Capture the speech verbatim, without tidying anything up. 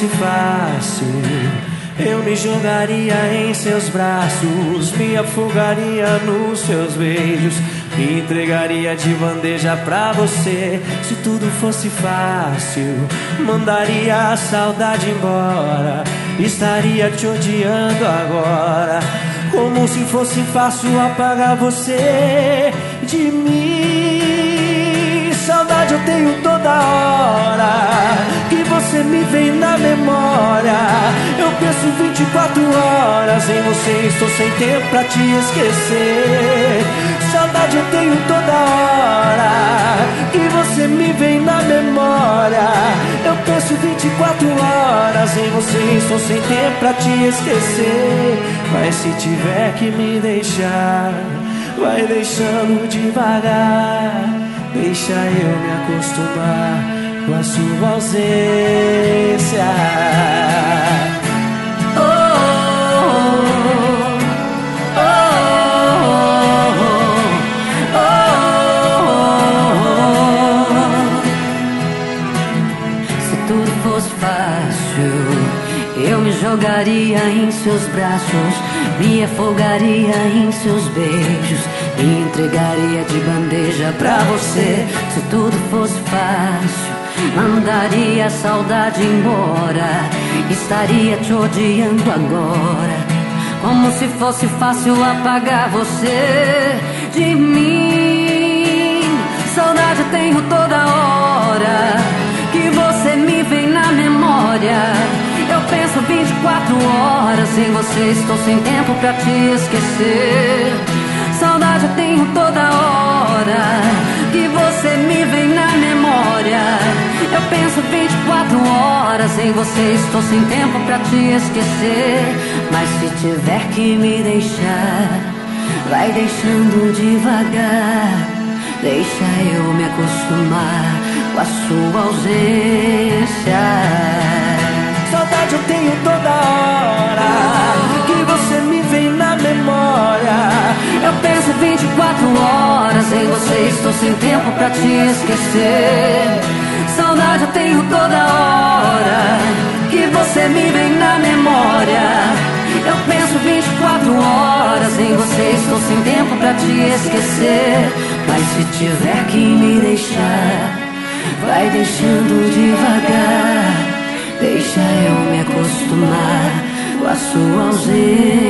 fosse fácil, eu me jogaria em seus braços, me afogaria nos seus beijos, me entregaria de bandeja pra você. Se tudo fosse fácil, mandaria a saudade embora, estaria te odiando agora. Como se fosse fácil apagar você de mim. Saudade eu tenho toda hora, que você me vem na memória. Eu penso vinte e quatro horas em você, estou sem tempo pra te esquecer. Saudade eu tenho toda hora, que você me vem na memória. Eu penso vinte e quatro horas em você, estou sem tempo pra te esquecer. Mas se tiver que me deixar, vai deixando devagar. Deixa eu me acostumar com a sua ausência. Oh, oh, oh, oh, oh. Se tudo fosse fácil, eu me jogaria em seus braços, me afogaria em seus beijos, me entregaria de bandeja pra você. Se tudo fosse fácil, mandaria a saudade embora, estaria te odiando agora. Como se fosse fácil apagar você de mim. Saudade eu tenho toda hora, que você me vem na memória. Eu penso vinte e quatro horas em você, estou sem tempo pra te esquecer. Saudade eu tenho toda hora, que você me vem na memória. Eu penso vinte e quatro horas em você, estou sem tempo pra te esquecer. Mas se tiver que me deixar, vai deixando devagar. Deixa eu me acostumar com a sua ausência. Saudade eu tenho toda hora, que você me vem na memória. Eu penso vinte e quatro horas em você, estou sem tempo pra te esquecer. Saudade eu tenho toda hora, que você me vem na memória. Eu penso vinte e quatro horas em você, estou sem tempo pra te esquecer. Mas se tiver que me deixar, vai deixando devagar. Deixa eu me acostumar com a sua ausência.